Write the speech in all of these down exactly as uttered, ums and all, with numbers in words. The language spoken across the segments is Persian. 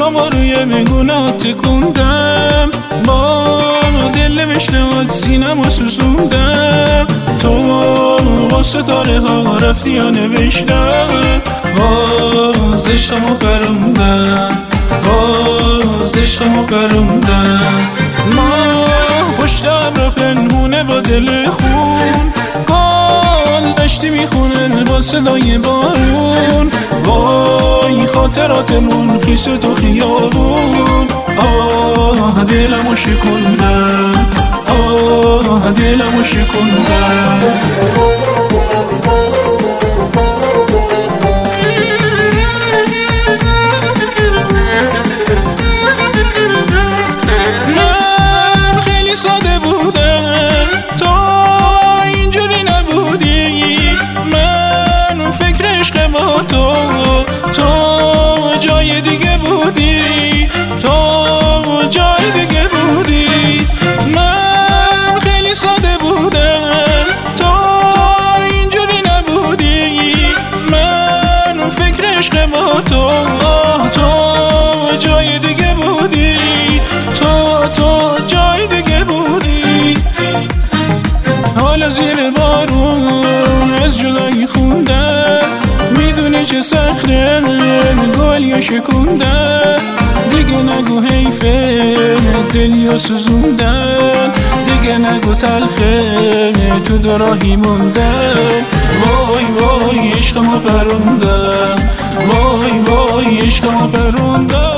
چشمامو روی میگونا تکوندم، با دل نوشته سینمو سوزوندم. تو با ستاره ها رفتی یا نوشتم، باز عشقمو پروندم، باز عشقمو پروندم. ما پشتم را پنهونه با دل خون، گل دشتی میخونه با صدای بارون. وای خاطراتمون خیس تو خیابون، آه دلمو شکندم، آه دلمو شکندم. من خیلی ساده بودم، تو اینجوری نبودی. من فکر عشق با تو، تو جای دیگه بودی، تو جای دیگه بودی. من خیلی ساده بودم، تو اینجوری نبودی. من فکر عشق با تو، تو جای دیگه بودی، تو تو جای دیگه بودی. حالا زیر بارون از جلوی خوندم، میدونی چه سخته گلی شکوندن. دیگه نگو حیفه دلی سوزوندن، دیگه نگو تلخه تو دو راهی موندن. وای وای عشقمو پروندم، وای وای عشقمو پروندم.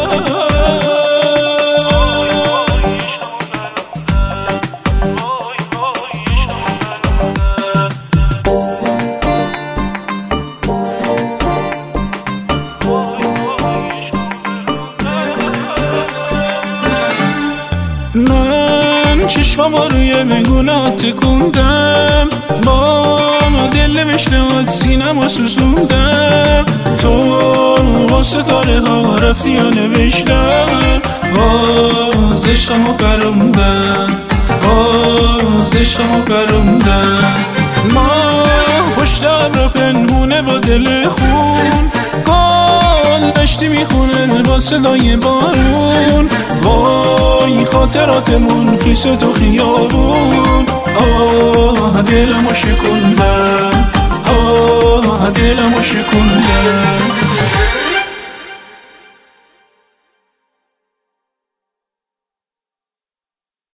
من چشمامو روی میگونا تکوندم، با دل نوشته سینمو سوزوندم. تو با ستاره ها رفتی یا نوشتم، باز عشقمو پروندم، باز عشقمو پروندم. ما پشتم را پنهونه با دل خون، گل دشتی میخونه با صدای بارون. وای خاطراتمون خیس تو خیابون، آه دلمو شکندم، آه دلمو شکندم.